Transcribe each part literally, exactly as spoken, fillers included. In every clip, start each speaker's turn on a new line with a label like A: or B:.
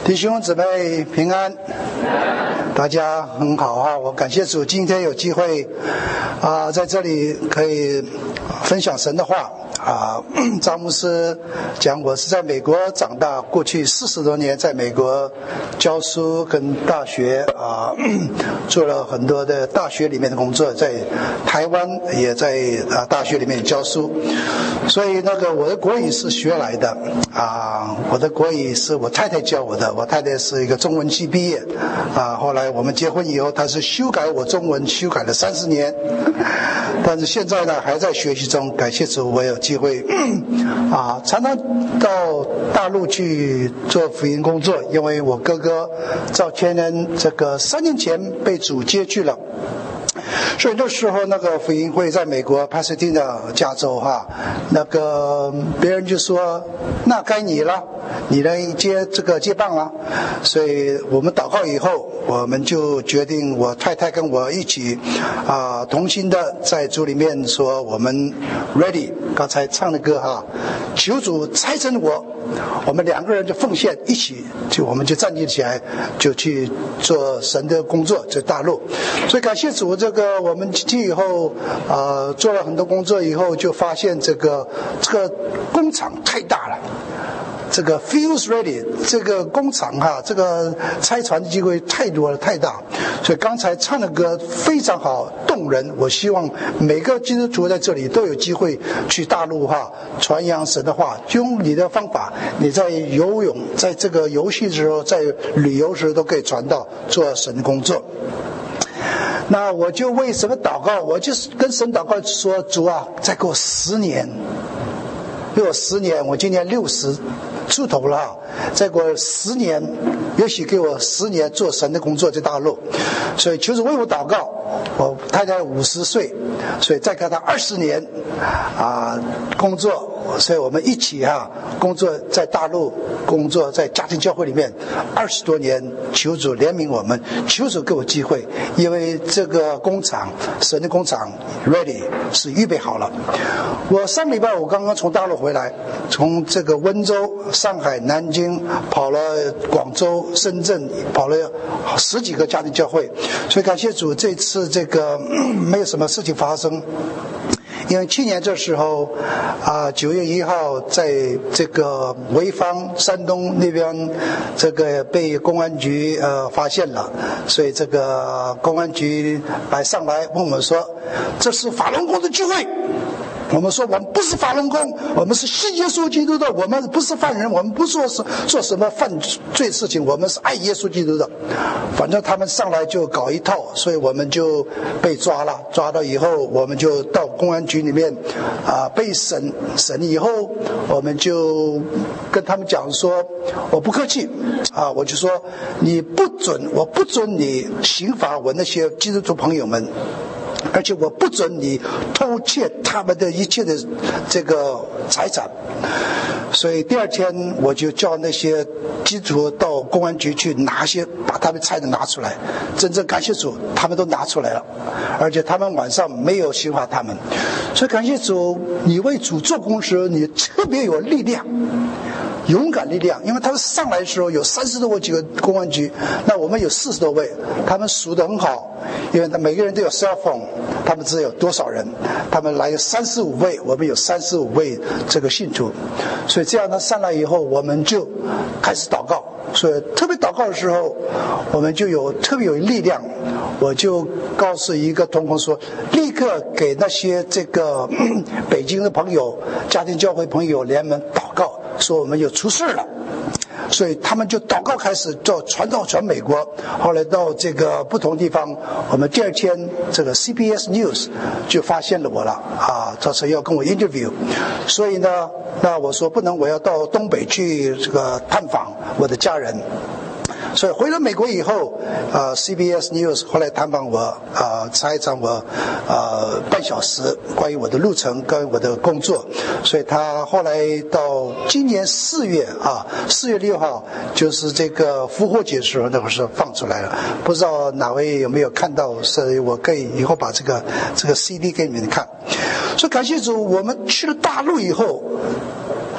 A: 弟兄姊妹平安，大家很好啊！我感谢主，今天有机会啊、呃，在这里可以分享神的话啊。张牧师讲，我是在美国长大，过去四十多年在美国教书跟大学啊、呃、做了很多的大学里面的工作，在台湾也在啊大学里面教书，所以那个我的国语是学来的啊，我的国语是我太太教我的。我太太是一个中文系毕业啊，后来我们结婚以后，她是修改我中文，修改了三十年，但是现在呢还在学习中。感谢主，我有机会啊，常常到大陆去做福音工作，因为我哥哥赵千人这个三年前被主接去了。所以那时候那个福音会在美国帕萨迪纳加州哈，那个别人就说那该你了，你来接这个接棒了。所以我们祷告以后，我们就决定，我太太跟我一起啊、呃、同心的在主里面说我们 ready。刚才唱的歌哈，求主差遣我，我们两个人就奉献一起，就我们就站立起来，就去做神的工作，在大陆。所以感谢主，这个我们进去以后，呃，做了很多工作以后，就发现这个这个工厂太大了。这个 feels ready 这个工厂哈，这个拆船的机会太多了，太大。所以刚才唱的歌非常好，动人。我希望每个基督徒在这里都有机会去大陆哈，传扬神的话，用你的方法，你在游泳，在这个游戏的时候，在旅游的时候都可以传道，做神的工作。那我就为什么祷告？我就是跟神祷告说，主啊，再给我十年，给我十年，我今年六十出头了，再给我十年，也许给我十年做神的工作在大陆。所以求主为我祷告。我太太五十岁，所以再给她二十年啊工作，所以我们一起哈、啊、工作在大陆，工作在家庭教会里面二十多年。求主怜悯我们，求主给我机会，因为这个工厂，神的工厂 ready 是预备好了。我上礼拜我刚刚从大陆回来，从这个温州、上海、南京跑了广州、深圳，跑了十几个家庭教会，所以感谢主，这次这个、嗯、没有什么事情发生。因为去年这时候啊，九月一号，在这个潍坊山东那边，这个被公安局呃发现了，所以这个公安局来上来问我们说，这是法轮功的聚会。我们说我们不是法轮功，我们是信耶稣基督的，我们不是犯人，我们不做做什么犯罪事情，我们是爱耶稣基督的。反正他们上来就搞一套，所以我们就被抓了。抓到以后，我们就到公安局里面啊、呃、被审审以后，我们就跟他们讲说，我不客气啊，我就说你不准，我不准你刑罚我那些基督徒朋友们。而且我不准你偷窃他们的一切的这个财产。所以第二天我就叫那些基督徒到公安局去拿些，把他们财产拿出来。真正感谢主，他们都拿出来了，而且他们晚上没有刑罚他们。所以感谢主，你为主做工时，你特别有力量。勇敢力量，因为他们上来的时候有三十多位几个公安局，那我们有四十多位，他们数得很好，因为他每个人都有 cell phone， 他们知道有多少人，他们来有三十五位，我们有三十五位这个信徒，所以这样他上来以后，我们就开始祷告。所以特别祷告的时候，我们就有特别有力量。我就告诉一个同工说，立刻给那些这个北京的朋友、家庭教会朋友联盟祷告，说我们有出事了。所以他们就祷告开始，就传到全美国，后来到这个不同地方。我们第二天这个 C B S News 就发现了我了啊，他说要跟我 interview， 所以呢，那我说不能，我要到东北去这个探访我的家人。所以回了美国以后，呃 C B S News 后来探访我，呃采访我呃半小时，关于我的路程跟我的工作。所以他后来到今年四月啊，四月六号就是这个复活节的时候，那个时候放出来了。不知道哪位有没有看到？所以我可以以后把这个这个 C D 给你们看。所以感谢主，我们去了大陆以后，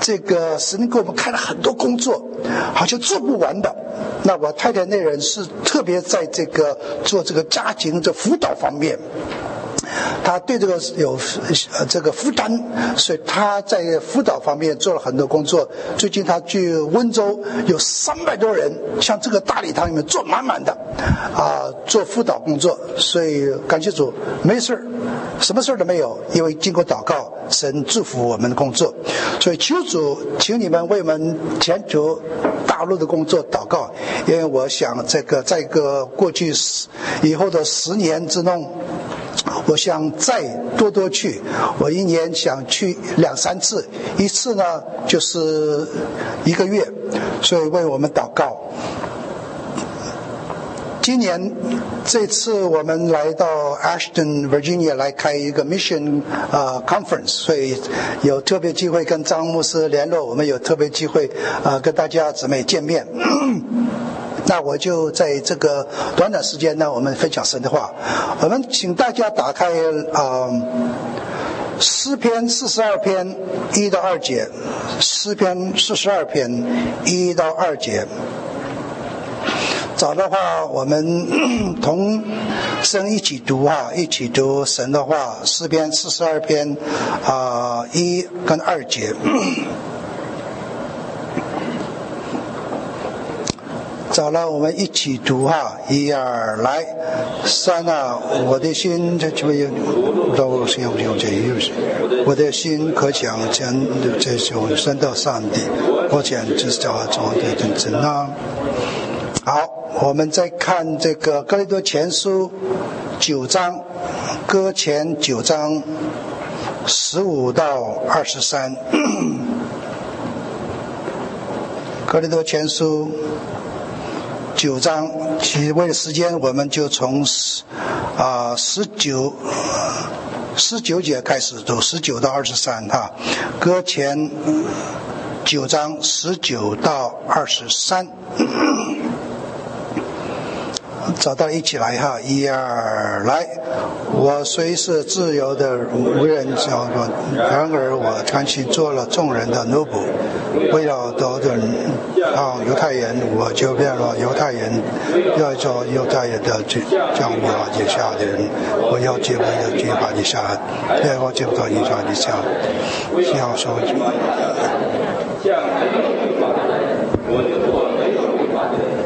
A: 这个神给我们开了很多工作，好像做不完的。那我太太那人是特别在这个做这个家庭的辅导方面，他对这个有呃这个负担，所以他在辅导方面做了很多工作。最近他去温州，有三百多人，像这个大礼堂里面坐满满的，啊、呃，做辅导工作。所以感谢主，没事，什么事都没有，因为经过祷告，神祝福我们的工作。所以求主，请你们为我们前途大陆的工作祷告，因为我想这个在一个过去十以后的十年之中，我想再多多去，我一年想去两三次，一次呢就是一个月，所以为我们祷告。今年这次我们来到 Ashton Virginia 来开一个 Mission 呃 Conference， 所以有特别机会跟张牧师联络，我们有特别机会呃跟大家姊妹见面。那我就在这个短短时间呢，我们分享神的话。我们请大家打开呃诗篇四十二篇一到二节，诗篇四十二篇一到二节。早的话，我们同声一起读啊，一起读神的话，诗篇四十二篇啊一跟二节。早了，我们一起读哈，一二来，三啊，我的心这这边都是用用这意思，我的心可想将这种升到上帝，我讲就是叫中的真正啊。好，我们再看这个哥林多前书九章，歌前九章十五到二十三，哥林多前书九章，其实为了时间，我们就从啊十九十九节开始读，十九到二十三哈，歌前九章十九到二十三。找到一起来哈，一二来，我虽是自由的无人交管，然而我甘心做了众人的奴仆，为了得人啊犹太人，我就变了犹太人，要做犹太人的将约法以下的人，我要结为了约法以下，要我结不到约法以下，要说像没有律法的人，我就做没有律法的人。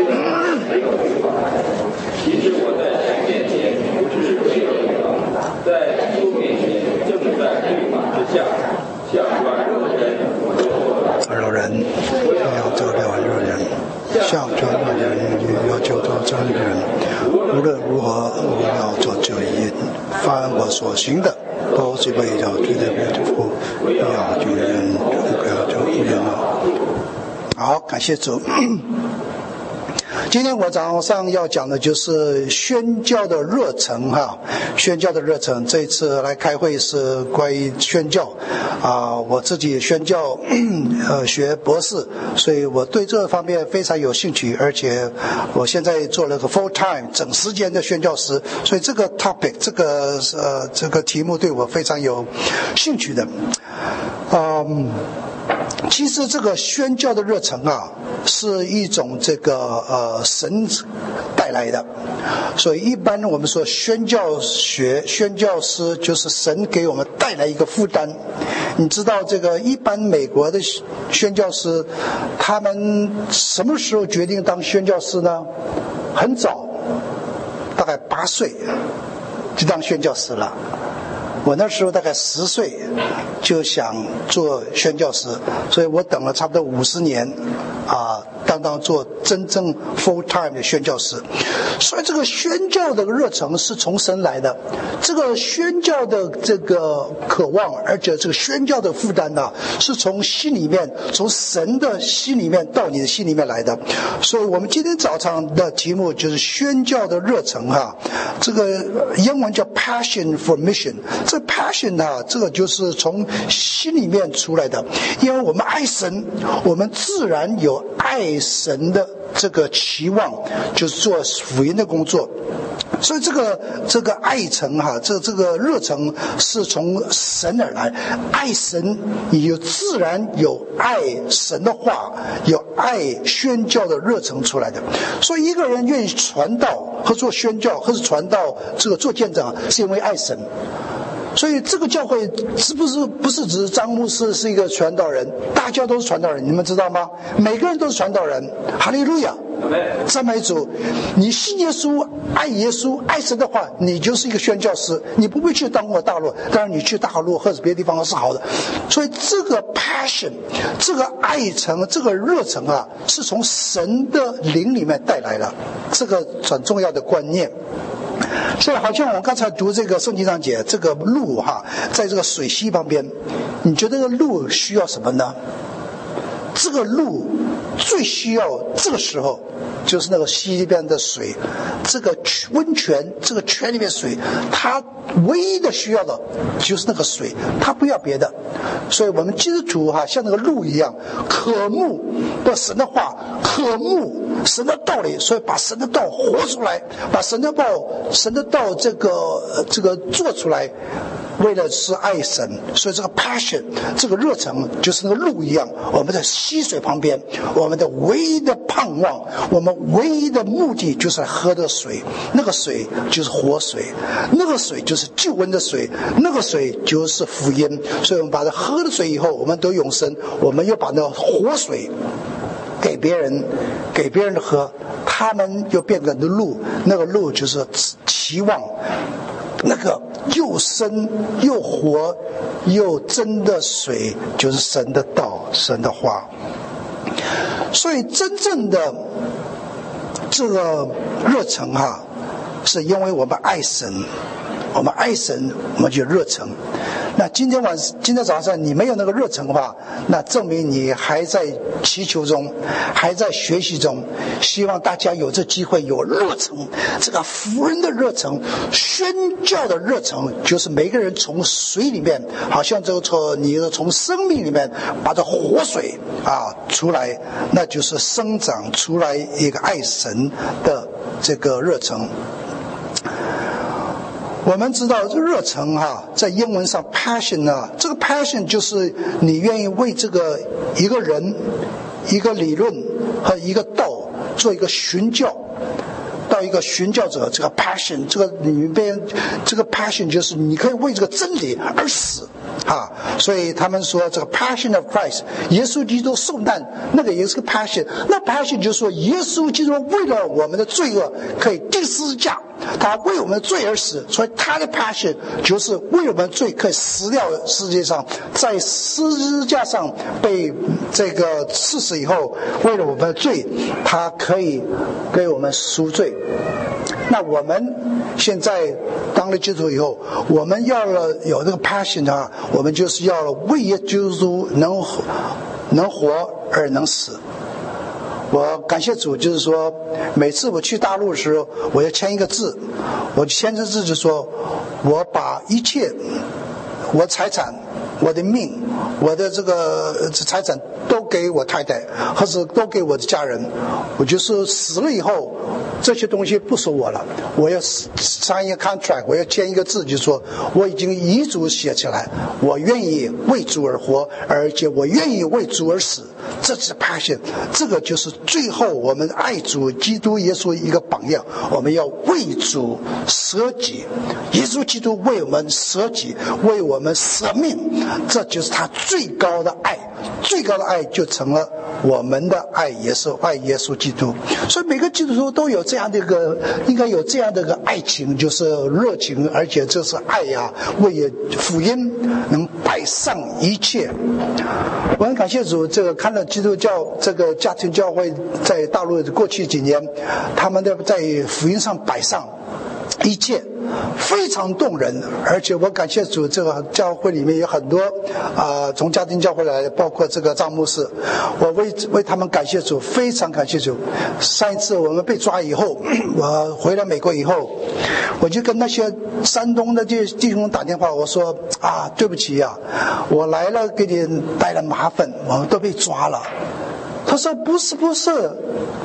A: 其实我在神面前不是没有律法，在基督面前正在律法之下，像软弱人我就做软弱人，要做软弱人，像软弱人要就做真人。无论如何，我要做这一，凡我所行的，都是为了主的名福，要救人，不要救人了。好，感谢主。今天我早上要讲的就是宣教的热忱哈，宣教的热忱。这次来开会是关于宣教啊、呃，我自己宣教呃学博士，所以我对这方面非常有兴趣，而且我现在做了个 full time 整时间的宣教师，所以这个 topic 这个呃这个题目对我非常有兴趣的，嗯。其实这个宣教的热忱啊，是一种这个呃神带来的，所以一般我们说宣教学、宣教师就是神给我们带来一个负担。你知道这个一般美国的宣教师，他们什么时候决定当宣教师呢？很早，大概八岁就当宣教师了。我那时候大概十岁就想做宣教师，所以我等了差不多五十年啊，当当做真正 full time 的宣教师。所以这个宣教的热忱是从神来的，这个宣教的这个渴望，而且这个宣教的负担呢、啊，是从心里面，从神的心里面到你的心里面来的。所以我们今天早上的题目就是宣教的热忱哈，这个英文叫 passion for mission。这 passion 啊，这个就是从心里面出来的，因为我们爱神，我们自然有爱神的这个期望，就是做福音的工作。 所以这个这个爱城哈，这这个热诚是从神而来，爱神有自然有爱神的话，有爱宣教的热诚出来的。所以一个人愿意传道和做宣教或是传道这个做见证，是因为爱神。所以这个教会是不是不是只是张牧师是一个传道人，大家都是传道人，你们知道吗？每个人都是传道人。哈利路亚，赞美主！你信耶稣，爱耶稣，爱神的话，你就是一个宣教师。你不会去当过大陆，当然你去大陆或者别的地方是好的。所以这个 passion， 这个爱城，这个热诚啊，是从神的灵里面带来的，这个很重要的观念。所以好像我刚才读这个圣经上讲，这个路哈，在这个水溪旁边，你觉得这个路需要什么呢？这个路最需要这个时候就是那个溪里边的水，这个温泉，这个泉里面水，它唯一的需要的就是那个水，它不要别的。所以我们基督徒哈，像那个路一样，渴慕的神的话，渴慕神的道理，所以把神的道活出来，把神的道神的道这个这个做出来，为了是爱神。所以这个 passion， 这个热诚就是那个路一样，我们在溪水旁边，我们的唯一的盼望，我们唯一的目的就是喝的水，那个水就是活水，那个水就是救恩的水，那个水就是福音。所以我们把它喝了水以后，我们得永生，我们又把那个活水给别人，给别人喝，他们又变成的路，那个路就是期望那个又深又活又真的水，就是神的道，神的话。所以真正的这个热诚哈，是因为我们爱神，我们爱神，我们就热诚。那今天晚今天早上你没有那个热诚的话，那证明你还在祈求中，还在学习中。希望大家有这机会有热诚，这个福音的热诚，宣教的热诚，就是每个人从水里面，好像这个从你从生命里面把这活水啊出来，那就是生长出来一个爱神的这个热诚。我们知道热诚哈，在英文上 passion 啊，这个 passion 就是你愿意为这个一个人、一个理论和一个道做一个寻教，到一个寻教者，这个 passion， 这个里边这个 passion 就是你可以为这个真理而死啊。所以他们说这个 passion of Christ， 耶稣基督受难，那个也是个 passion。那 passion 就是说耶稣基督为了我们的罪恶可以钉十字架，他为我们的罪而死，所以他的 passion 就是为我们的罪可以死掉世界上，在十字架上被这个刺死以后，为了我们的罪，他可以给我们赎罪。那我们现在当了基督徒以后，我们要了有这个 passion 啊，我们就是要了为耶稣能能活而能死。我感谢主，就是说每次我去大陆的时候，我要签一个字，我签这字就说我把一切我财产、我的命、我的这个财产都给我太太，或者都给我的家人。我就是死了以后，这些东西不属我了，我要 sign 一个 contract， 我要签一个字，就是说我已经遗嘱写起来，我愿意为主而活，而且我愿意为主而死。这是 passion， 这个就是最后我们爱主基督耶稣一个榜样，我们要为主舍己，耶稣基督为我们舍己，为我们舍命，这就是他最高的爱，最高的爱就成了我们的爱，也是爱耶稣基督。所以每个基督徒都有这样的一个，应该有这样的一个爱情，就是热情，而且这是爱呀、啊，为福音能摆上一切。我很感谢主，这个看了基督教这个家庭教会在大陆过去几年，他们的在福音上摆上一切，非常动人。而且我感谢主，这个教会里面有很多啊、呃，从家庭教会来的，包括这个张牧师，我为为他们感谢主，非常感谢主。上一次我们被抓以后，我回来美国以后，我就跟那些山东的这些弟兄打电话，我说啊，对不起呀、啊，我来了给你带了麻烦，我们都被抓了。他说不是不是，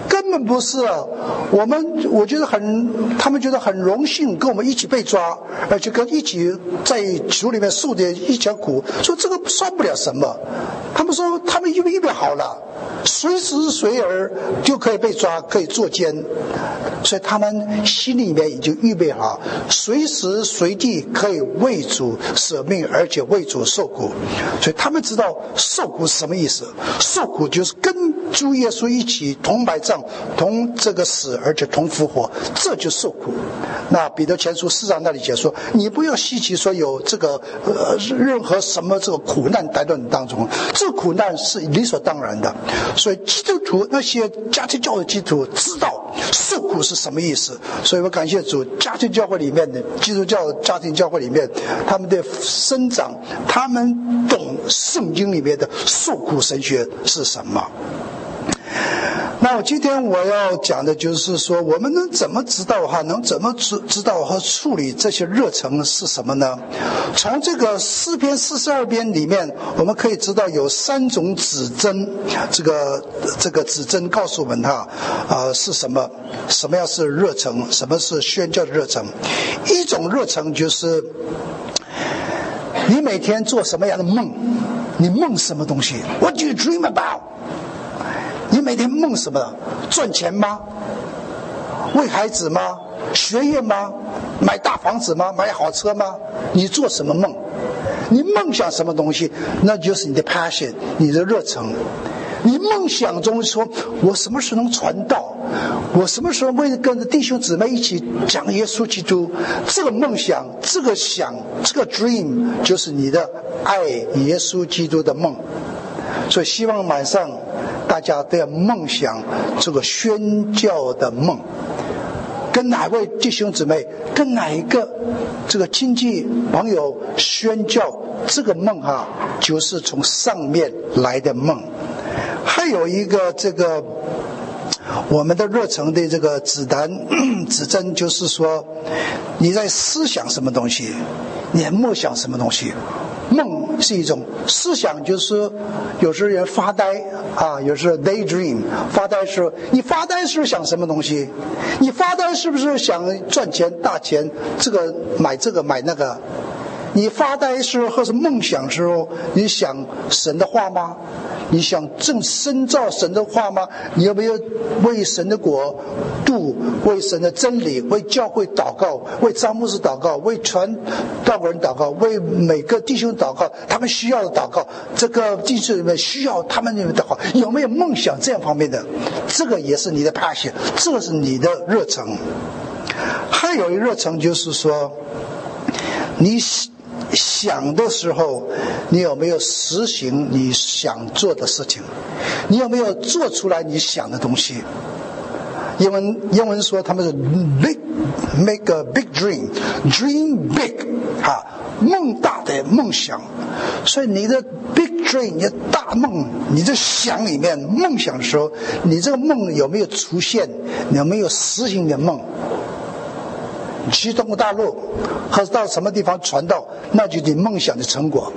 A: 根本不是啊。我们我觉得很，他们觉得很荣幸跟我们一起被抓，而且跟一起在主里面受的一条苦，说这个算不了什么。他们说他们预备预备好了，随时随而就可以被抓，可以坐监，所以他们心里面已经预备好，随时随地可以为主舍命，而且为主受苦。所以他们知道受苦是什么意思，受苦就是跟主耶稣一起同埋葬，同这个死，而且同复活，这就受苦。那彼得前书四章那里解说，你不要稀奇说有这个呃任何什么这个苦难来到你当中，这个苦难是理所当然的。所以基督徒那些家庭教会基督徒知道受苦是什么意思，所以我感谢主，家庭教会里面的基督教家庭教会里面，他们的生长，他们懂圣经里面的受苦神学是什么。那我今天我要讲的就是说，我们能怎么知道哈，能怎么知知道和处理这些热诚是什么呢？从这个诗篇四十二篇里面，我们可以知道有三种指针，这个这个指针告诉我们哈，呃是什么？什么样是热诚？什么是宣教的热诚？一种热诚就是你每天做什么样的梦，你梦什么东西 ？What do you dream about？你每天梦什么？赚钱吗？为孩子吗？学业吗？买大房子吗？买好车吗？你做什么梦？你梦想什么东西？那就是你的 passion， 你的热忱。你梦想中说，我什么时候能传道？我什么时候会跟着弟兄姊妹一起讲耶稣基督？这个梦想，这个想，这个 dream， 就是你的爱耶稣基督的梦。所以希望晚上大家都要梦想这个宣教的梦，跟哪位弟兄姊妹，跟哪一个这个亲戚朋友宣教，这个梦哈，就是从上面来的梦。还有一个这个我们的热诚的这个指南指针，就是说你在思想什么东西，你在默想什么东西。梦是一种思想，就是有时人发呆啊，有时 daydream 发呆是，你发呆是想什么东西？你发呆是不是想赚钱大钱，这个买这个买那个？你发呆时或是梦想时候，你想神的话吗？你想正深造神的话吗？你有没有为神的国度，为神的真理，为教会祷告，为张牧师祷告，为传道人祷告，为每个弟兄祷告，他们需要的祷告，这个弟兄里面需要他们里面祷告，有没有梦想这样方面的？这个也是你的 passion， 这个是你的热忱。还有一热忱就是说，你想的时候，你有没有实行你想做的事情？你有没有做出来你想的东西？英文英文说他们是 big make a big dream dream big 哈，梦大的梦想。所以你的 big dream， 你的大梦，你在想里面梦想的时候，你这个梦有没有出现？你有没有实行你的梦？去中国大陆或者到什么地方传道，那就是你梦想的成果。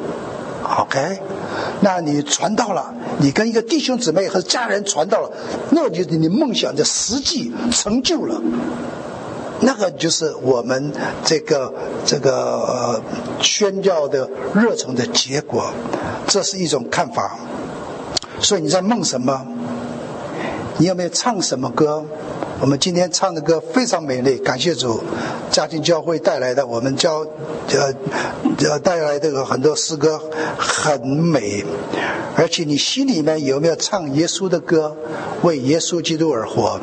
A: OK， 那你传道了，你跟一个弟兄姊妹和家人传道了，那就是你梦想的实际成就了，那个就是我们这个这个、呃、宣教的热忱的结果。这是一种看法。所以你在梦什么？你有没有唱什么歌？我们今天唱的歌非常美丽，感谢主，家庭教会带来的，我们教呃呃带来的很多诗歌很美。而且你心里面有没有唱耶稣的歌，为耶稣基督而活？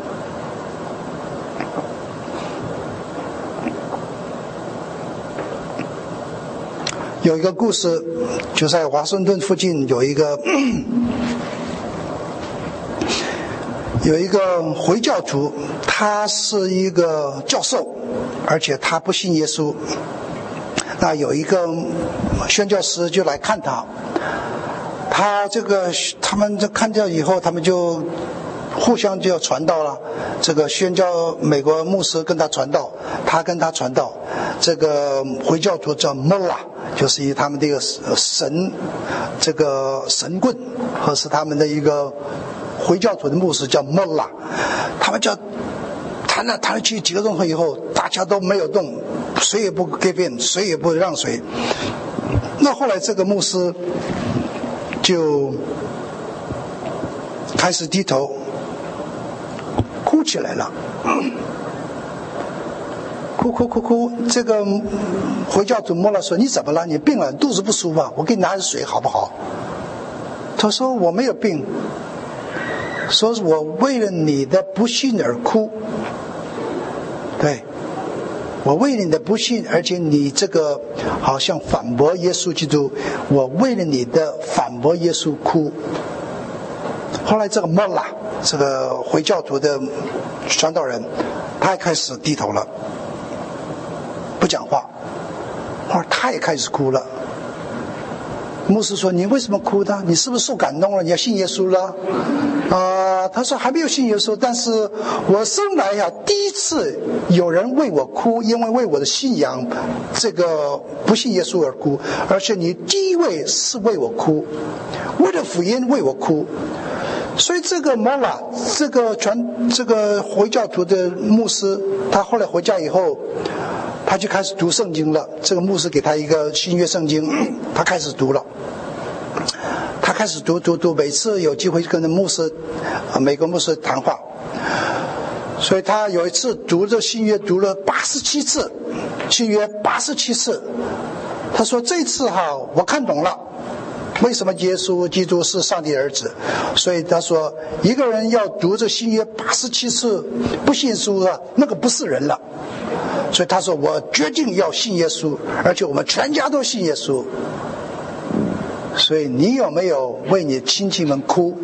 A: 有一个故事，就在华盛顿附近有一个有一个回教徒，他是一个教授，而且他不信耶稣。那有一个宣教师就来看他，他这个他们就看掉以后，他们就互相就要传道了。这个宣教美国牧师跟他传道，他跟他传道。这个回教徒叫 Mullah， 就是以他们的一个神，这个神棍，或是他们的一个回教徒的牧师叫莫拉，他们叫谈了谈了去几个钟头以后，大家都没有动，谁也不给变，谁也不让谁。那后来这个牧师就开始低头哭起来了，哭哭哭哭。这个回教徒莫拉说：“你怎么了？你病了，肚子不舒服啊？我给你拿点水好不好？”他说：“我没有病，说是我为了你的不幸而哭。对，我为了你的不幸，而且你这个好像反驳耶稣基督，我为了你的反驳耶稣哭。”后来这个莫拉，这个回教徒的传道人，他也开始低头了，不讲话。后来他也开始哭了。牧师说：“你为什么哭呢？你是不是受感动了？你要信耶稣了？”啊、呃，他说还没有信耶稣，但是我生来呀、啊、第一次有人为我哭，因为为我的信仰这个不信耶稣而哭，而且你第一位是为我哭，为了福音为我哭。所以这个莫拉，这个传这个回教徒的牧师，他后来回家以后，他就开始读圣经了。这个牧师给他一个新约圣经，他开始读了。他开始读读读，每次有机会跟着牧师，啊，美国牧师谈话。所以他有一次读这新约读了八十七次，新约八十七次。他说这次哈，我看懂了。为什么耶稣基督是上帝的儿子？所以他说，一个人要读这新约八十七次不信书啊，那个不是人了。所以他说，我决定要信耶稣，而且我们全家都信耶稣。所以你有没有为你亲戚们哭？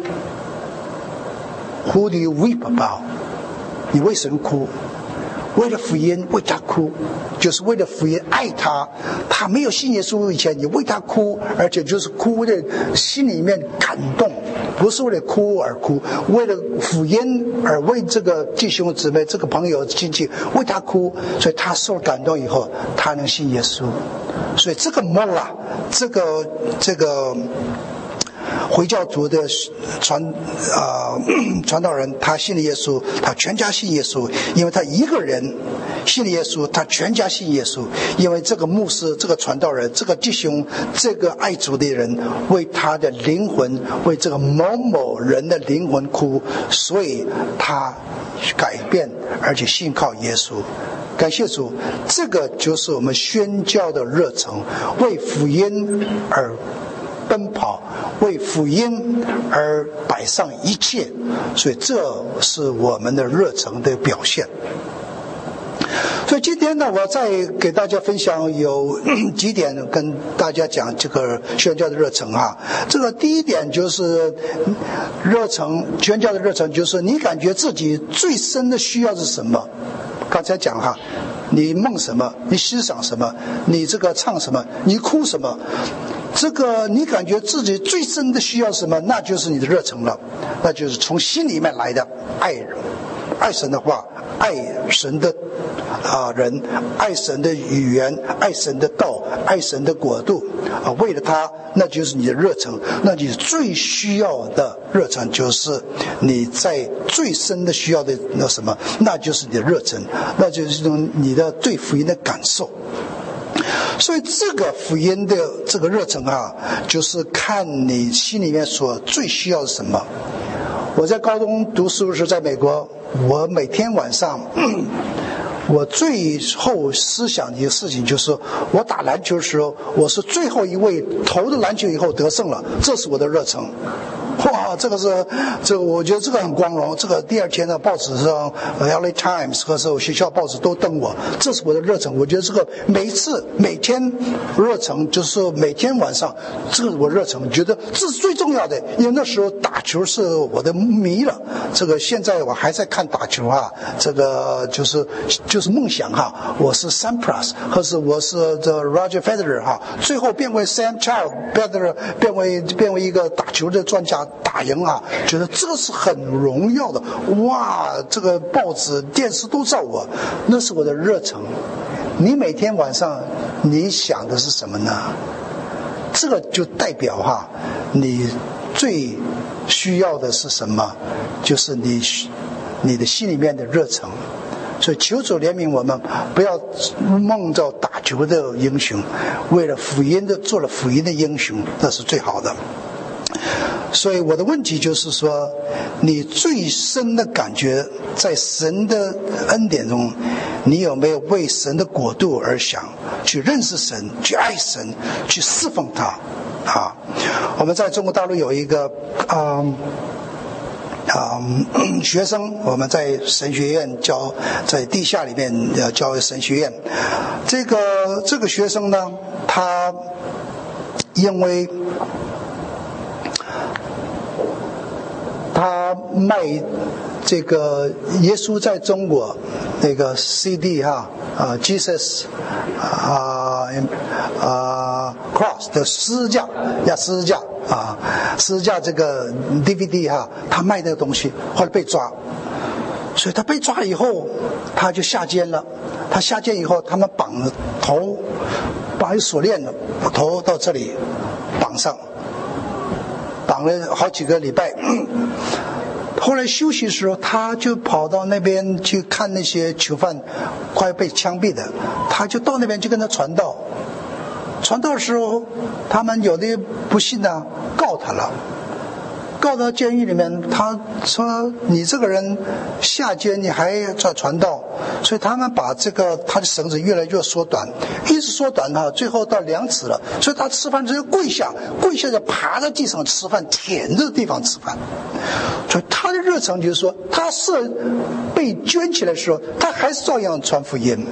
A: Who do you weep about？ 你为神哭？为了福音为他哭，就是为了福音爱他。他没有信耶稣以前，你为他哭，而且就是哭的心里面感动，不是为了哭而哭，为了福音而为这个弟兄姊妹、这个朋友亲戚为他哭，所以他受感动以后，他能信耶稣。所以这个莫拉，这个这个。回教徒的传啊、呃、传道人，他信了耶稣，他全家信耶稣，因为他一个人信了耶稣，他全家信耶稣，因为这个牧师、这个传道人、这个弟兄、这个爱主的人为他的灵魂，为这个某某人的灵魂哭，所以他改变，而且信靠耶稣。感谢主，这个就是我们宣教的热忱，为福音而奔跑，为福音而摆上一切，所以这是我们的热忱的表现。所以今天呢，我再给大家分享有几点，跟大家讲这个宣教的热忱啊。这个第一点就是热忱，宣教的热忱就是你感觉自己最深的需要是什么？刚才讲哈，你梦什么？你思想什么？你这个唱什么？你哭什么？这个你感觉自己最深的需要什么，那就是你的热忱了，那就是从心里面来的爱人，爱神的话，爱神的啊、呃、人，爱神的语言，爱神的道，爱神的国度啊、呃，为了他，那就是你的热忱。那你最需要的热忱，就是你在最深的需要的那什么，那就是你的热忱，那就是你的对福音的感受。所以这个福音的这个热忱啊，就是看你心里面所最需要的什么。我在高中读书的时候，在美国，我每天晚上我最后思想的一个事情就是，我打篮球的时候，我是最后一位投的篮球以后得胜了，这是我的热忱。哇，这个是这个，我觉得这个很光荣。这个第二天的报纸上 ，L A Times 和是学校报纸都登我，这是我的热忱。我觉得这个每一次每天热忱，就是每天晚上，这个是我热忱，觉得这是最重要的。因为那时候打球是我的迷了，这个现在我还在看打球啊，这个就是就是梦想哈。我是 Sampras， 或是我是这 Roger Federer 哈，最后变为 Sam Child Federer， 变为变为一个打球的专家。打赢啊，觉得这是很荣耀的。哇，这个报纸电视都照我，那是我的热忱。你每天晚上你想的是什么呢？这个就代表哈，你最需要的是什么？就是你你的心里面的热忱。所以求主怜悯我们，不要梦着打球的英雄，为了福音的做了福音的英雄，那是最好的。所以我的问题就是说，你最深的感觉在神的恩典中，你有没有为神的国度而想，去认识神，去爱神，去侍奉他啊？我们在中国大陆有一个嗯啊、嗯，学生，我们在神学院教，在地下里面呃教神学院。这个这个学生呢，他因为他卖这个耶稣在中国那个 C D 哈啊 Jesus 啊啊 Cross 的十字架呀十字架啊十字架这个 D V D 哈，他卖那个东西后来被抓，所以他被抓以后他就下监了。他下监以后，他们绑了头，绑锁链了，头到这里绑上，绑了好几个礼拜。后来休息的时候，他就跑到那边去看那些囚犯快被枪毙的，他就到那边去跟他传道。传道的时候，他们有的不信啊，告他了，告到监狱里面。他说：“你这个人下监，你还在传道。”所以他们把这个他的绳子越来越缩短，一直缩短哈，最后到两尺了。所以他吃饭只有跪下，跪下就爬在地上吃饭，舔着地方吃饭。所以他的热忱就是说，他是被圈起来的时候，他还是照样传福音。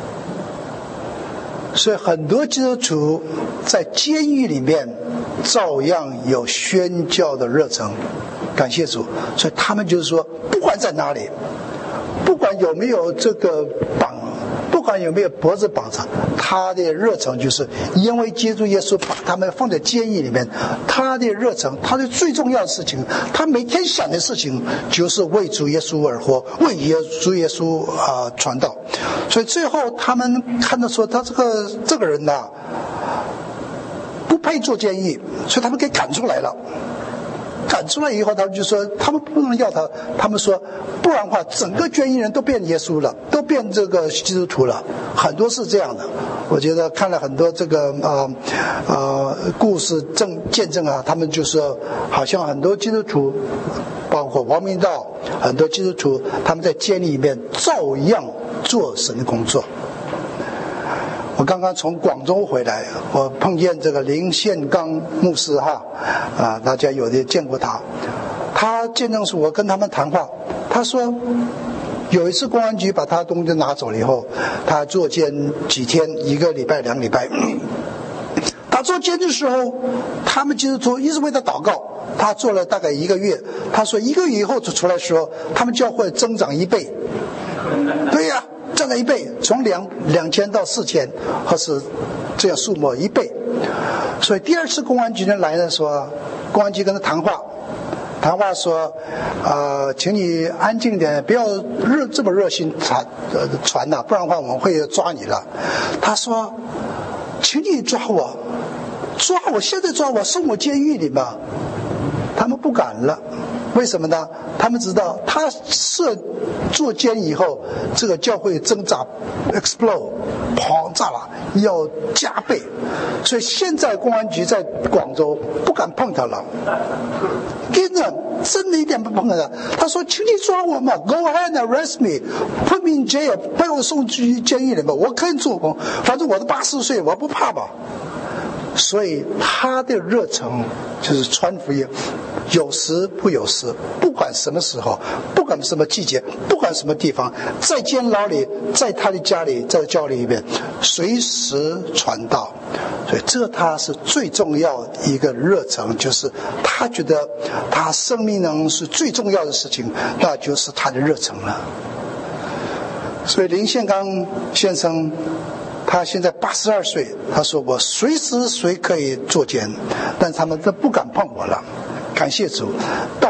A: 所以很多基督徒在监狱里面照样有宣教的热忱，感谢主。所以他们就是说，不管在哪里，不管有没有这个绑，不管有没有脖子绑上，他的热忱就是因为接触耶稣，把他们放在监狱里面。他的热忱，他的最重要的事情，他每天想的事情就是为主耶稣而活，为耶主耶稣啊、呃、传道。所以最后他们看到说，他这个这个人呐、啊，不配做监狱，所以他们给赶出来了。赶出来以后，他们就说他们不能要他，他们说不然的话，整个监狱人都变耶稣了，都变这个基督徒了，很多是这样的。我觉得看了很多这个啊啊、呃呃、故事证见证啊，他们就说好像很多基督徒，包括王明道，很多基督徒他们在监狱里面照样做神的工作。我刚刚从广州回来，我碰见这个林宪刚牧师哈，啊，大家有的见过他。他见证说，我跟他们谈话，他说有一次公安局把他东西拿走了以后，他坐监几天，一个礼拜、两个礼拜。他坐监的时候，他们基督徒一直为他祷告。他做了大概一个月，他说一个月以后出来的时候，他们教会增长一倍。对呀、啊。涨了一倍，从两两千到四千，或是这样数目一倍。所以第二次公安局人来的时候，公安局跟他谈话，谈话说，呃，请你安静点，不要热这么热心传呃传呐、啊，不然的话我们会抓你了。他说，请你抓我，抓我，现在抓我，送我监狱里嘛。他们不敢了。为什么呢？他们知道他设做监以后，这个教会增长 explode 膨胀了，要加倍，所以现在公安局在广州不敢碰他了，真的真的一点不碰他。他说：“请你抓我嘛 ，Go ahead and arrest me, put me in jail， 把我送去监狱里面，我可以做工，反正我都八十岁，我不怕吧。”所以他的热忱就是传福音，有时不有时，不管什么时候，不管什么季节，不管什么地方，在监牢里，在他的家里，在教里里面，随时传道。所以这他是最重要的一个热忱，就是他觉得他生命中是最重要的事情，那就是他的热忱了。所以林宪刚先生他现在八十二岁，他说我随时随可以坐监，但他们都不敢碰我了。感谢主，到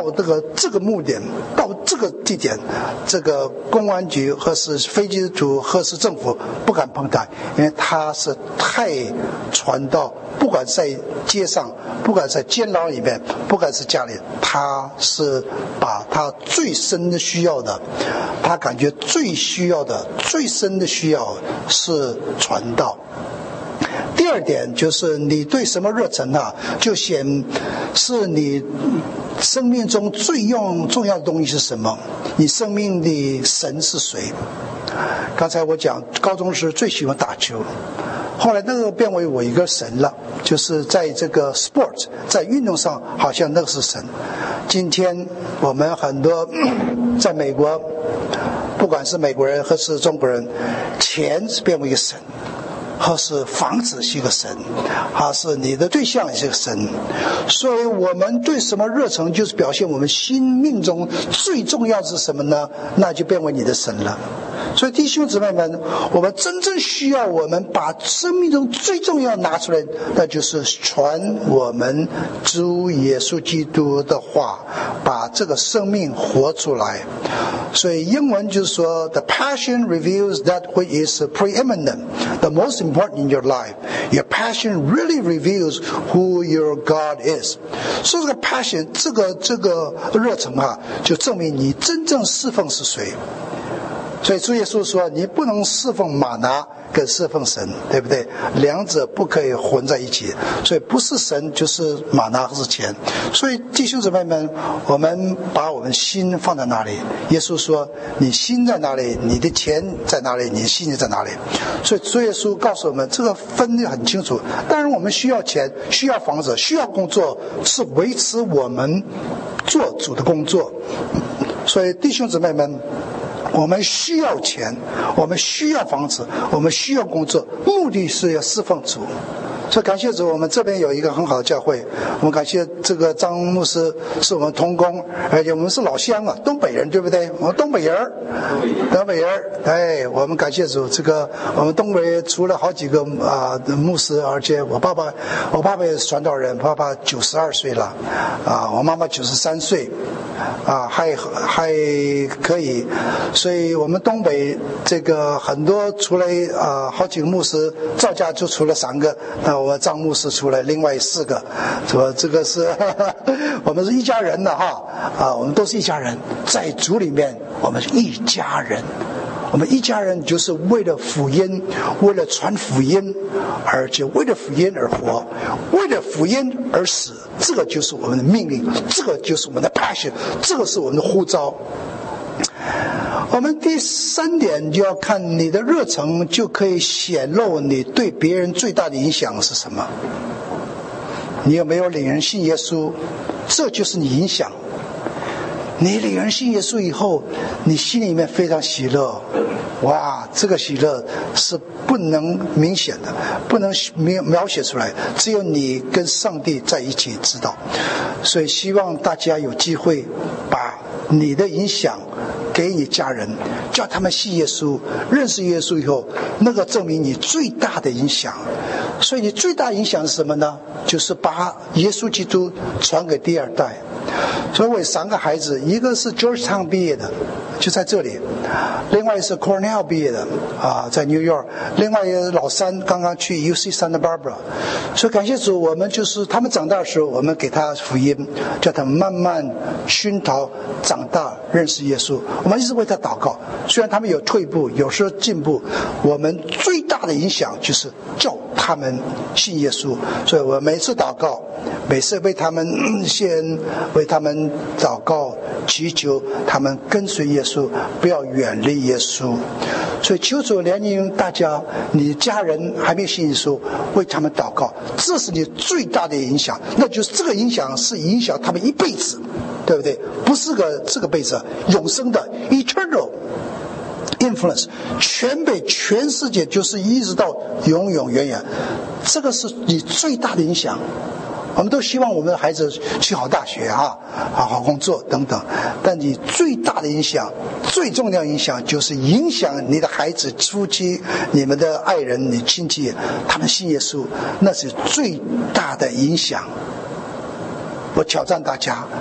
A: 到这个这个目点，到这个地点，这个公安局或是飞机组或是政府不敢碰他，因为他是太传道，不管在街上，不管在监牢里面，不管是家里，他是把他最深的需要的，他感觉最需要的最深的需要是传道。第二点就是你对什么热忱啊，就显是你生命中最用重要的东西是什么，你生命的神是谁。刚才我讲高中时最喜欢打球，后来那个变为我一个神了，就是在这个 sport 在运动上好像那个是神。今天我们很多在美国，不管是美国人或是中国人，钱是变为一个神，或是房子是一个神，还是你的对象也是个神。所以我们对什么热诚，就是表现我们生命中最重要是什么呢？那就变为你的神了。所以弟兄姊妹们，我们真正需要我们把生命中最重要拿出来，那就是传我们主耶稣基督的话，把这个生命活出来。所以英文就是说 The passion reveals that which is preeminent, the most important in your life. Your passion really reveals who your God is. 所以这个 passion 这个这个热忱啊，就证明你真正侍奉是谁。所以主耶稣说，你不能侍奉玛拿跟侍奉神，对不对？两者不可以混在一起。所以不是神就是玛拿或是钱。所以弟兄姊妹们，我们把我们心放在哪里？耶稣说，你心在哪里，你的钱在哪里，你的心在哪里。所以主耶稣告诉我们，这个分得很清楚。当然我们需要钱，需要房子，需要工作，是维持我们做主的工作。所以弟兄姊妹们，我们需要钱，我们需要房子，我们需要工作，目的是要侍奉主。所以感谢主，我们这边有一个很好的教会，我们感谢这个张牧师是我们同工，而且我们是老乡啊，东北人对不对？我们东北人，东北人，哎，我们感谢主，这个我们东北除了好几个啊、呃、牧师，而且我爸爸，我爸爸也是传道人，爸爸九十二岁了，啊，我妈妈九十三岁，啊，还还可以，所以我们东北这个很多除了啊、呃、好几个牧师，赵家就除了三个，啊。我张牧师出来，另外四个，说这个是呵呵我们是一家人的哈啊，我们都是一家人，在主里面我们是一家人，我们一家人就是为了福音，为了传福音，而且为了福音而活，为了福音而死，这个就是我们的命令，这个就是我们的 passion， 这个是我们的呼召。我们第三点就要看你的热诚，就可以显露你对别人最大的影响是什么。你有没有领人信耶稣？这就是你影响。你领人信耶稣以后，你心里面非常喜乐，哇，这个喜乐是不能明显的，不能描写出来，只有你跟上帝在一起知道。所以希望大家有机会把你的影响给你家人，叫他们信耶稣，认识耶稣以后，那个证明你最大的影响。所以你最大的影响是什么呢？就是把耶稣基督传给第二代。所以我有三个孩子，一个是 Georgetown 毕业的，就在这里；另外是 Cornell 毕业的，啊，在 New York；另外老三刚刚去 U C Santa Barbara。所以感谢主，我们就是他们长大的时候，我们给他福音，叫他们慢慢熏陶长大，认识耶稣。我们一直为他祷告，虽然他们有退步，有时候进步，我们最大的影响就是叫他们信耶稣。所以我每次祷告，每次为他们先为他们祷告，祈求他们跟随耶稣，不要远离耶稣。所以求主怜悯大家，你家人还没信耶稣，为他们祷告，这是你最大的影响。那就是这个影响是影响他们一辈子，对不对？不是个这个辈子，永生的 eternal influence， 全北全世界就是一直到永永远远，这个是你最大的影响。我们都希望我们的孩子去好大学啊，好好工作等等，但你最大的影响，最重要的影响就是影响你的孩子、夫妻、你们的爱人、你亲戚，他们信耶稣，那是最大的影响。我挑战大家，把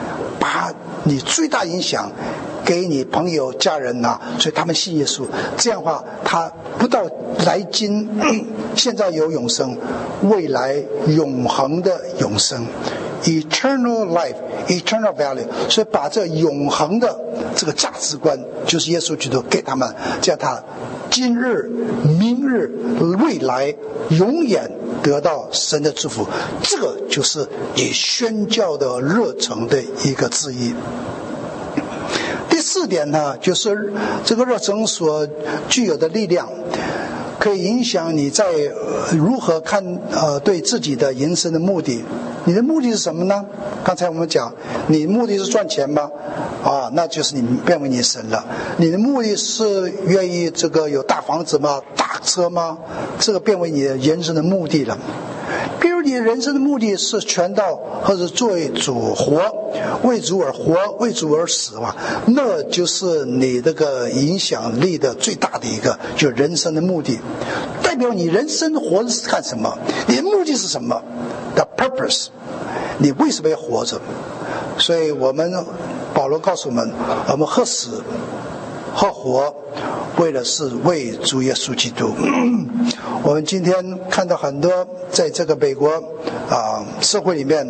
A: 把你最大影响给你朋友家人啊，所以他们信耶稣。这样的话，他不到来今现在有永生，未来永恒的永生 eternal life eternal value， 所以把这永恒的这个价值观就是耶稣基督给他们，这样他今日明日未来永远得到神的祝福。这个就是你宣教的热诚的一个之一。第四点呢，就是这个热诚所具有的力量可以影响你在如何看呃对自己的人生的目的。你的目的是什么呢？刚才我们讲，你目的是赚钱吗？啊，那就是你变为你神了。你的目的是愿意这个有大房子吗？大车吗？这个变为你的人生的目的了。比如你人生的目的是传道，或者为主活，为主而活，为主而死嘛，那就是你这个影响力的最大的一个，就是人生的目的。代表你人生活的是干什么？你的目的是什么 ？The purpose， 你为什么要活着？所以我们保罗告诉我们，我们何死何活，为的是为主耶稣基督。我们今天看到很多在这个美国啊、呃、社会里面，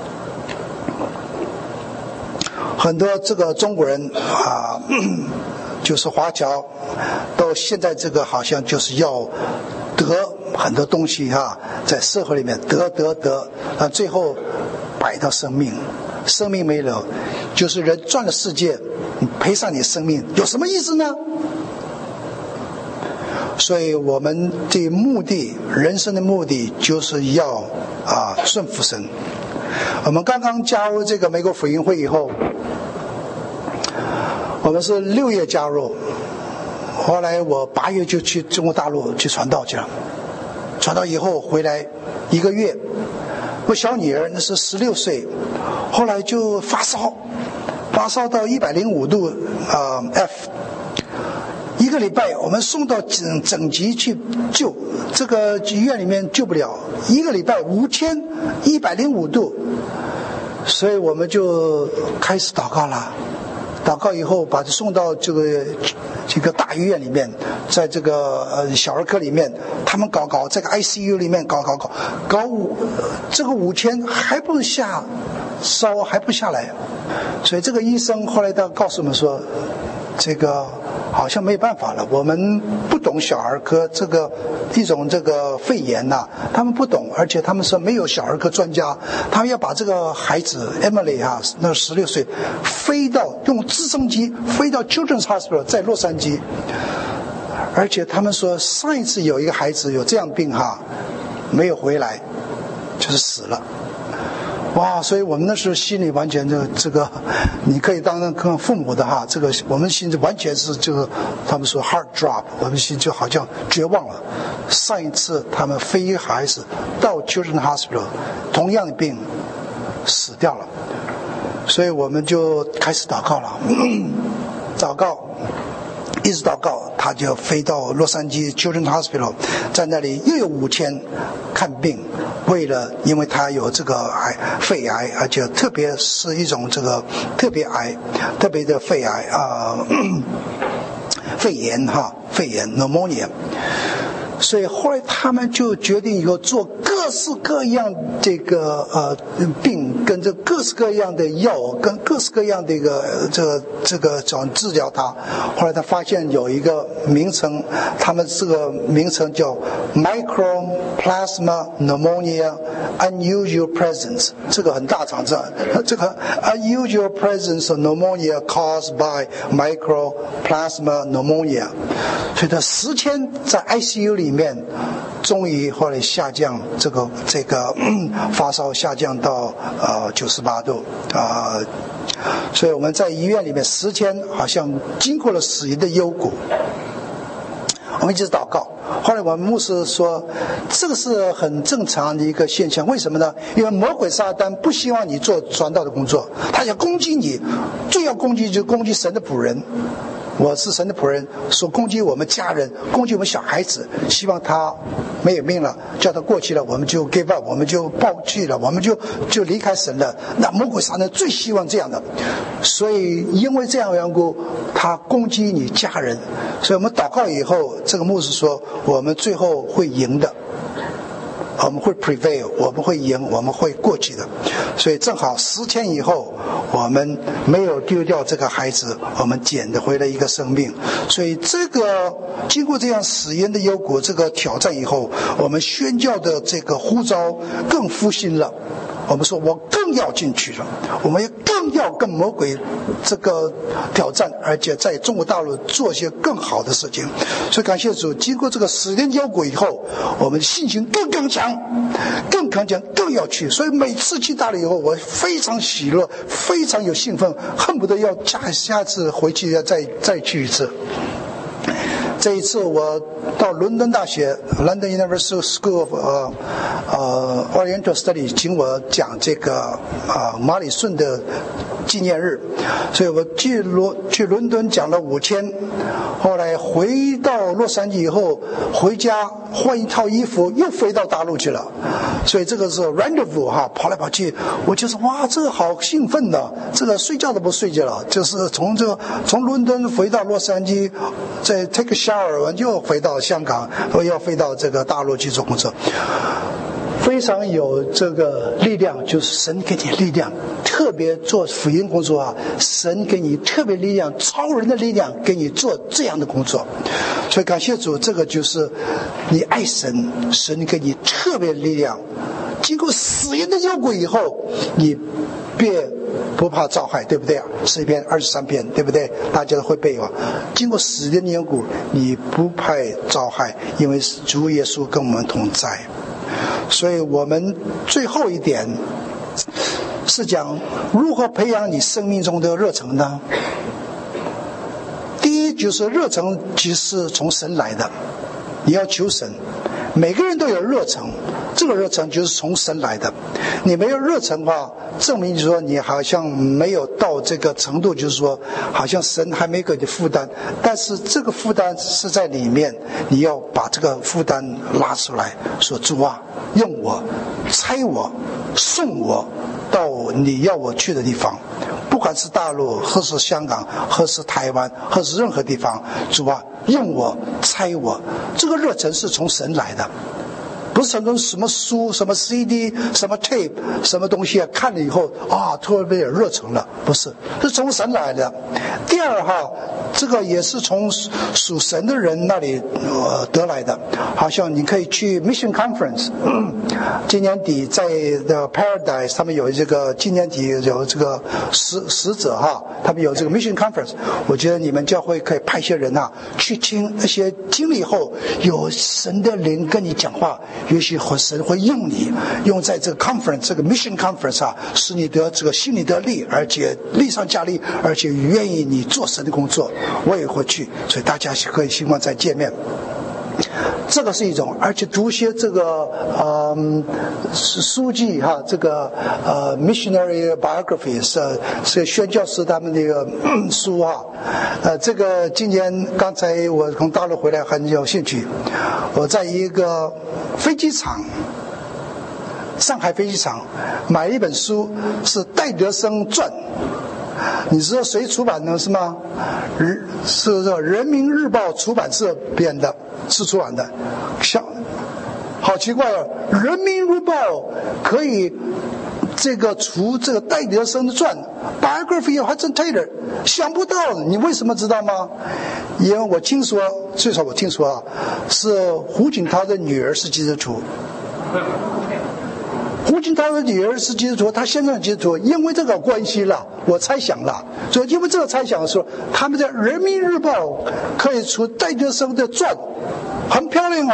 A: 很多这个中国人啊、呃，就是华侨，到现在这个好像就是要得很多东西哈、啊，在社会里面得得得，啊，最后摆到生命，生命没了，就是人赚了世界，赔上你生命，有什么意思呢？所以我们的目的，人生的目的就是要啊顺服神。我们刚刚加入这个美国福音会以后，我们是六月加入，后来我八月就去中国大陆去传道去了。传道以后回来一个月，我小女儿那是十六岁，后来就发烧，发烧到一百零五度啊、呃、F。一个礼拜我们送到整整级去救，这个医院里面救不了，一个礼拜五天一百零五度，所以我们就开始祷告了。祷告以后把他送到这个这个大医院里面，在这个呃小儿科里面，他们搞搞这个 I C U 里面搞搞搞搞五这个五天还不下烧还不下来，所以这个医生后来他告诉我们说，这个好像没办法了，我们不懂小儿科这个一种这个肺炎呐、啊，他们不懂，而且他们说没有小儿科专家，他们要把这个孩子 Emily 啊，那十六岁，飞到用直升机飞到 Children's Hospital 在洛杉矶，而且他们说上一次有一个孩子有这样病哈，没有回来，就是死了。哇！所以我们那时候心里完全这个这个，你可以当当父母的哈，这个我们心里完全是这个，他们说 heart drop， 我们心就好像绝望了。上一次他们飞孩子到 Children's Hospital， 同样的病死掉了，所以我们就开始祷告了，祷告。一直祷告，他就飞到洛杉矶 Children's Hospital， 在那里又有五天看病，为了因为他有这个癌肺癌，而且特别是一种这个特别癌，特别的肺癌啊、呃，肺炎哈，肺炎 pneumonia。所以后来他们就决定以后做各式各样这个呃病，跟这各式各样的药，跟各式各样的一个这个这个找治疗他。后来他发现有一个名称，他们这个名称叫 Mycoplasma pneumonia unusual presence， 这个很大场子，这个 unusual presence of pneumonia caused by Mycoplasma pneumonia。所以他十天在 I C U 里面，终于后来下降，这个这个、嗯、发烧下降到呃九十八度啊、呃，所以我们在医院里面十天，好像经过了死人的幽谷。我们一直祷告，后来我们牧师说，这个是很正常的一个现象。为什么呢？因为魔鬼撒旦不希望你做传道的工作，他要攻击你，最要攻击就是攻击神的仆人。 我是神的仆人，所攻击我们家人，攻击我们小孩子，希望他没有命了，叫他过去了，我们就 give up， 我们就抛弃了，我们就就离开神了。那魔鬼撒旦最希望这样的，所以因为这样的缘故，他攻击你家人。所以我们祷告以后，这个牧师说，我们最后会赢的，我们会 prevail， 我们会赢，我们会过去的。所以正好十天以后，我们没有丢掉这个孩子，我们捡得回了一个生命。所以这个经过这样死荫的幽谷这个挑战以后，我们宣教的这个呼召更复兴了。我们说我更要进去了，我们更要跟魔鬼这个挑战，而且在中国大陆做些更好的事情。所以感谢主，经过这个死荫幽谷以后，我们信心更更强，更更强，更要去。所以每次去大陆以后，我非常喜乐，非常有兴奋，恨不得要下下次回去要再再去一次。这一次我到伦敦大学 London University School of 呃呃 Oriental Studies 请我讲这个呃马里顺的纪念日，所以我去伦去伦敦讲了五天，后来回到洛杉矶以后，回家换一套衣服，又飞到大陆去了。所以这个是 rendezvous 哈，跑来跑去，我就是哇，这个好兴奋的，这个睡觉都不睡觉了，就是从这个从伦敦回到洛杉矶，再 take a shower 完又回到香港，又要飞到这个大陆去做工作。非常有这个力量，就是神给你力量，特别做福音工作啊，神给你特别力量，超人的力量给你做这样的工作。所以感谢主，这个就是你爱神，神给你特别力量。经过死荫的幽谷以后，你别不怕遭害，对不对啊？诗篇二十三篇，对不对？大家都会背啊。经过死荫的幽谷，你不怕遭害，因为主耶稣跟我们同在。所以我们最后一点是讲如何培养你生命中的热忱呢？第一就是热忱其实是从神来的，你要求神。每个人都有热忱，这个热忱就是从神来的。你没有热忱的话，证明说你好像没有到这个程度，就是说好像神还没给你负担，但是这个负担是在里面，你要把这个负担拉出来，说主啊，用我，差我，送我到你要我去的地方，不管是大陆或是香港或是台湾或是任何地方，主啊，用我，差我。这个热忱是从神来的，不是从什么书、什么 C D、什么 tape、什么东西啊，看了以后啊，突然有热忱了，不是，是从神来的。第二哈，这个也是从属神的人那里呃得来的。好像你可以去 Mission Conference， 今年底在 The Paradise， 他们有这个今年底有这个使使者哈，他们有这个 Mission Conference。我觉得你们教会可以派些人啊去听那些经历后有神的灵跟你讲话。也许神会用你，用在这个 conference 这个 mission conference 啊，使你得这个心里得力，而且力上加力，而且愿意你做神的工作，我也会去。所以大家可以希望再见面。这个是一种，而且读些这个呃书籍哈，这个呃 missionary biography 是是宣教师他们那个书啊，呃，这个今年刚才我从大陆回来很有兴趣，我在一个飞机场，上海飞机场买了一本书，是戴德生传。你知道谁出版的是吗？是这人民日报出版社编的，是出版的。像好奇怪哦，人民日报可以这个出这个戴德生的传 biography of Hudson Taylor， 想不到，你为什么知道吗？因为我听说，最少我听说啊，是胡锦涛的女儿是基督徒。胡锦涛的女儿是基督徒，他先生基督徒，因为这个关系了，我猜想了，所以因为这个猜想的时候，他们在人民日报可以出戴德生的传，很漂亮哦。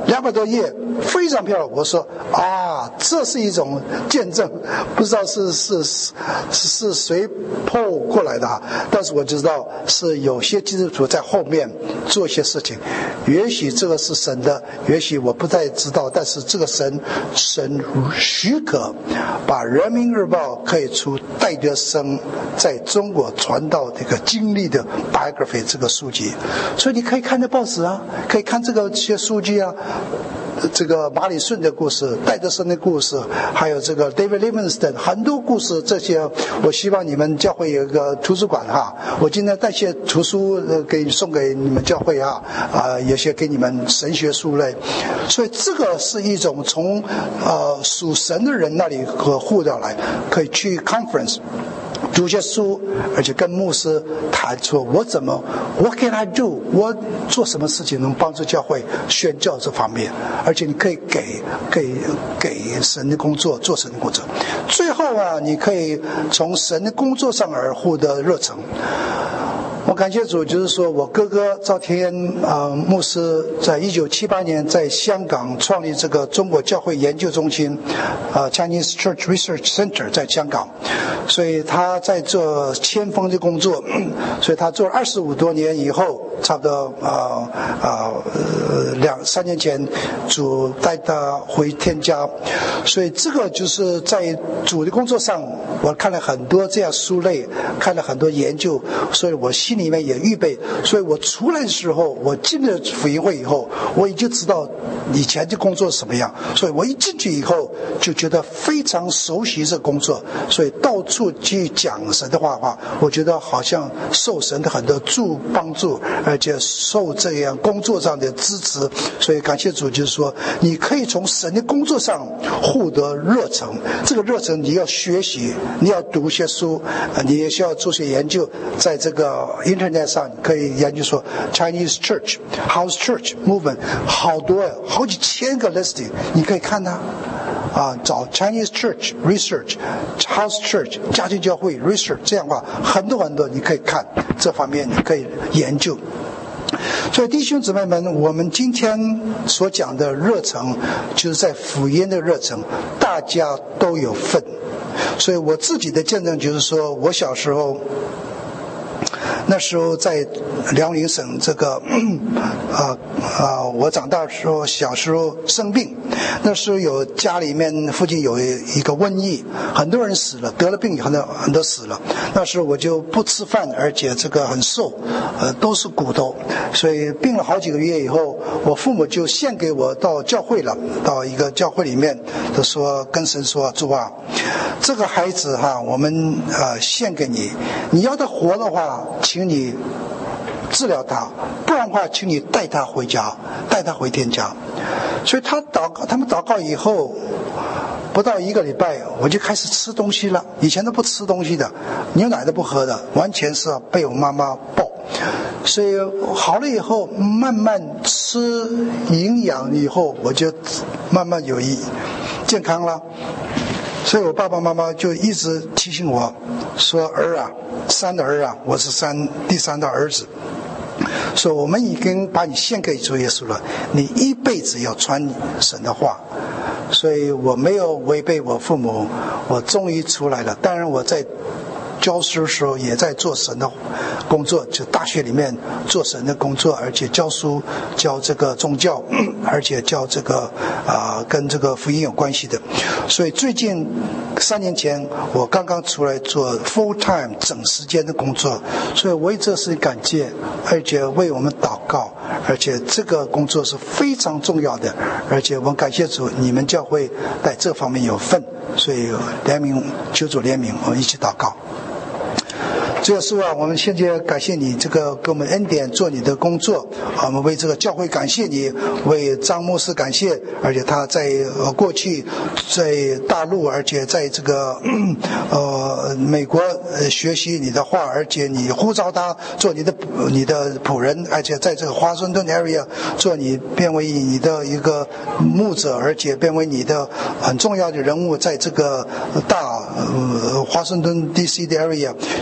A: 两百多页，非常漂亮。我说啊，这是一种见证，不知道是是是是谁破过来的啊，但是我知道是有些基督徒在后面做一些事情，也许这个是神的，也许我不太知道，但是这个神神许可把人民日报可以出戴德生在中国传道这个经历的 biography 这个书籍，所以你可以看这报纸啊，可以看这个些书籍啊，这个马里顺的故事，戴德生的故事，还有这个 David Livingstone 很多故事，这些我希望你们教会有一个图书馆哈，我今天带些图书给送给你们教会哈，啊、呃，有些给你们神学书类，所以这个是一种从呃属神的人那里和互调来，可以去 conference。读些书，而且跟牧师谈说，我怎么 ，What can I do？ 我做什么事情能帮助教会宣教这方面？而且你可以给给给神的工作，做神的工作。最后啊，你可以从神的工作上而获得热忱。我感谢主，就是说我哥哥赵天啊、呃、牧师在一九七八年在香港创立这个中国教会研究中心，啊、呃、Chinese Church Research Center 在香港，所以他在做先锋的工作，所以他做了二十五多年以后，差不多啊啊呃两三年前主带他回天家，所以这个就是在主的工作上，我看了很多这样书类，看了很多研究，所以我心里面也预备，所以我出来的时候，我进了福音会以后，我已经知道以前的工作是什么样，所以我一进去以后就觉得非常熟悉这工作，所以到处去讲神的话话，我觉得好像受神的很多助帮助，而且受这样工作上的支持，所以感谢主，就是说你可以从神的工作上获得热忱，这个热忱你要学习，你要读些书，你也需要做些研究，在这个 internet 上可以研究说 Chinese Church House Church Movement 好多好几千个 listing 你可以看它啊，找 Chinese Church Research House Church 家庭教会 Research 这样的话很多很多你可以看，这方面你可以研究。所以弟兄姊妹们，我们今天所讲的热忱就是在福音的热忱，大家都有份。所以我自己的见证就是说，我小时候那时候在辽宁省这个啊啊，我长大的时候，小时候生病，那时候有家里面附近有一个瘟疫，很多人死了，得了病以后呢，很多死了。那时候我就不吃饭，而且这个很瘦，呃，都是骨头，所以病了好几个月以后，我父母就献给我到教会了，到一个教会里面，就说跟神说，主啊，这个孩子哈，我们呃献给你，你要他活的话，请你治疗他，不然的话请你带他回家，带他回天家。所以他祷告，他们祷告以后不到一个礼拜，我就开始吃东西了，以前都不吃东西的，牛奶都不喝的，完全是被我妈妈抱。所以好了以后，慢慢吃营养以后，我就慢慢有一健康了。所以我爸爸妈妈就一直提醒我说，儿啊，三的儿啊，我是三第三的儿子，说我们已经把你献给主耶稣了，你一辈子要传神的话。所以我没有违背我父母，我终于出来了。当然我在教书的时候也在做神的工作，就大学里面做神的工作，而且教书教这个宗教，而且教这个啊、呃、跟这个福音有关系的。所以最近三年前我刚刚出来做 full time 整时间的工作，所以为这事感谢，而且为我们祷告，而且这个工作是非常重要的，而且我们感谢主，你们教会在这方面有份，所以怜悯，求主怜悯，我们一起祷告。主耶稣啊，我们现在感谢你这个给我们恩典做你的工作，我们为这个教会感谢你，为张牧师感谢，而且他在过去在大陆，而且在这个呃美国学习你的话，而且你呼召他做你的你的仆人，而且在这个华盛顿 area 做你变为你的一个牧者，而且变为你的很重要的人物，在这个大呃华盛顿 D C 的 area， 求主祝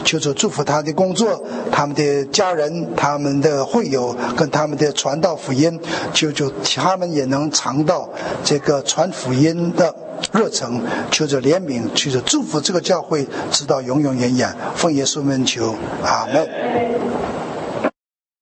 A: 福他的工作，他们的家人，他们的会友，跟他们的传道福音，求主他们也能尝到这个传福音的热忱，求着怜悯，求着祝福这个教会直到永永远远。奉耶稣名求，阿门。